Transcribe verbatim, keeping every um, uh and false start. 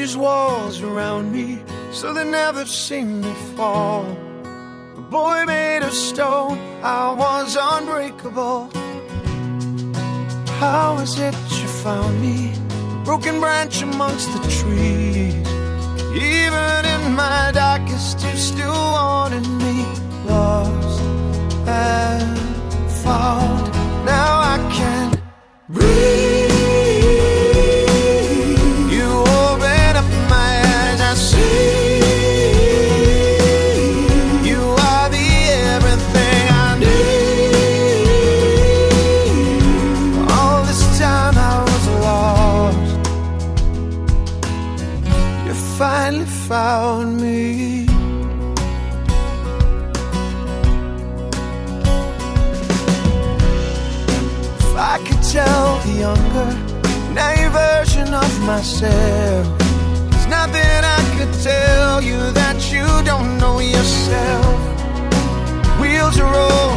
these walls around me, so they never seen me fall. A boy made of stone, I was unbreakable. How is it you found me, broken branch amongst the trees? Even in my darkest, you still wanted me. Lost and found, now I can't breathe. You open up my eyes, I see you are the everything I need. All this time I was lost, you finally found me. If I could tell the younger, naive version of myself, there's nothing I could tell you that you don't know yourself. Wheels are rolling